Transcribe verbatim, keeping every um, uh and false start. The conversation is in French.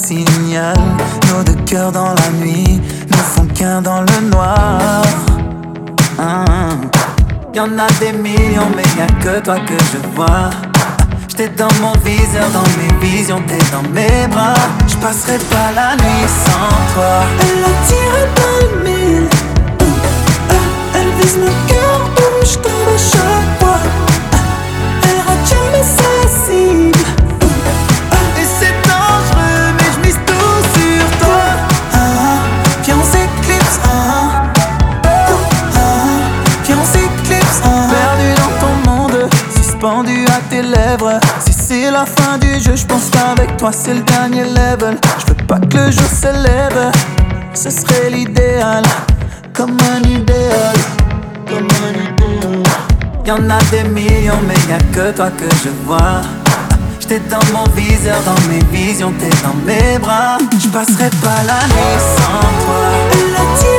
signal. Nos deux cœurs dans la nuit ne font qu'un dans le noir. Hum. Y'en a des millions mais y'a que toi que je vois. J'étais dans mon viseur, dans mes visions, t'es dans mes bras. J'passerai pas la nuit sans toi. Elle a tiré dans le mille. Elle vise mon cœur où j'tombe à chaque fois. Elle rate jamais sa cible. Et c'est dangereux mais j'mise tout sur toi. Ah, puis on s'éclipse. Ah, ah, puis on s'éclipse. Ah. Perdu dans ton monde, suspendu à tes lèvres. Si c'est la fin du jeu, j'pense qu'avec toi c'est le dernier level. J'veux pas que le jour s'élève, ce serait l'idéal. Comme un idéal, comme un idéal. Y'en a des millions mais y'a que toi que je vois. J'étais dans mon viseur, dans mes visions, t'es dans mes bras. J'passerai pas la nuit sans toi. Elle a tiré